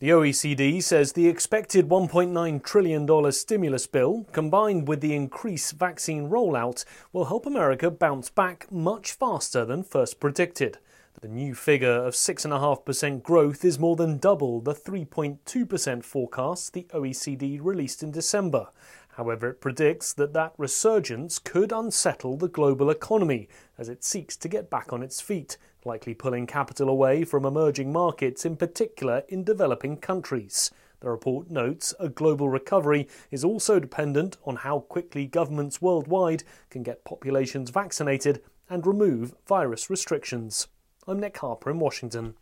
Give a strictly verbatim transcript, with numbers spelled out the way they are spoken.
The O E C D says the expected one point nine trillion dollars stimulus bill, combined with the increased vaccine rollout, will help America bounce back much faster than first predicted. The new figure of six point five percent growth is more than double the three point two percent forecast the O E C D released in December. However, it predicts that that resurgence could unsettle the global economy as it seeks to get back on its feet, likely pulling capital away from emerging markets, in particular in developing countries. The report notes a global recovery is also dependent on how quickly governments worldwide can get populations vaccinated and remove virus restrictions. I'm Nick Harper in Washington.